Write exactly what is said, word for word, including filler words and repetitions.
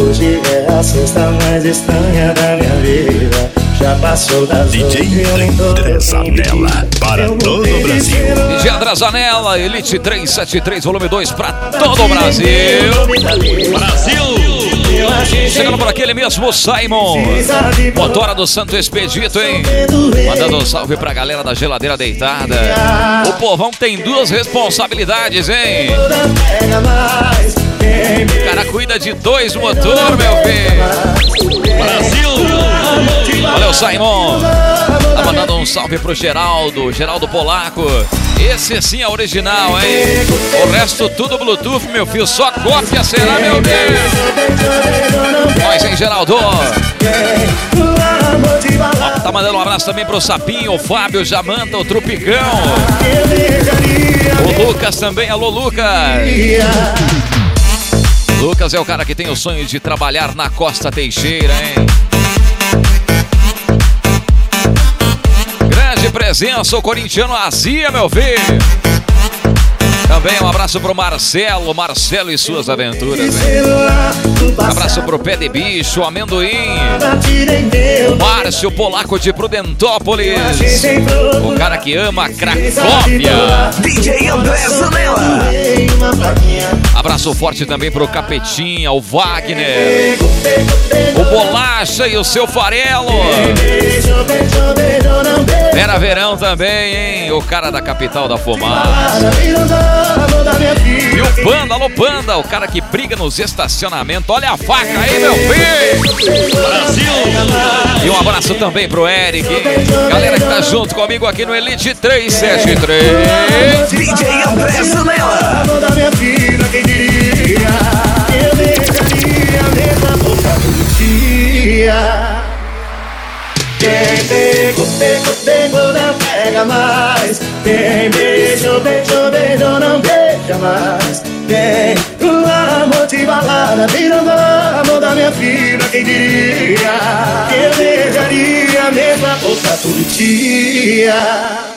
Hoje é a sexta mais estranha da minha vida. Já passou das D J André Zanella para todo o Brasil. D J André Zanella, Elite trezentos e setenta e três, volume dois para todo o Brasil. Brasil! Chegando por aqui ele mesmo, Simon. Motora do Santo Expedito, hein? Mandando um salve pra galera da geladeira deitada. O povão tem duas responsabilidades, hein? O cara cuida de dois motores, meu filho. Brasil! Valeu, Simon. Tá mandando um salve pro Geraldo, Geraldo Polaco. Esse sim é original, hein? O resto tudo Bluetooth, meu filho. Só cópia será, meu Deus. Nós, hein, Geraldo? Tá mandando um abraço também pro Sapinho, o Fábio, Jamanta, o Trupicão. O Lucas também. Alô, Lucas. Lucas é o cara que tem o sonho de trabalhar na Costa Teixeira, hein? Grande presença, o corintiano Azia, meu filho. Também um abraço pro Marcelo, Marcelo e suas aventuras, hein? Um abraço pro Pé de Bicho, Amendoim, o Márcio Polaco de Prudentópolis, o cara que ama Cracóvia, D J André Zanella. Abraço forte também pro Capetinha, o Wagner, o Bolacha e o seu Farelo. Era verão também, hein? O cara da capital da fumaça. E o Panda, alô Panda, o cara que briga nos estacionamentos. Olha a faca aí, meu filho. Brasil! E um abraço também pro Eric, hein? Galera que tá junto comigo aqui no Elite trezentos e setenta e três. D J André Zanella. Quem diria, eu deixaria a mesma boca do dia. Quem pegou, pegou, pegou, não pega mais. Quem beijou, beijou, beijou, não beija mais. Quem o amor de balada virando amor da minha vida. Quem diria, eu deixaria a mesma boca do dia.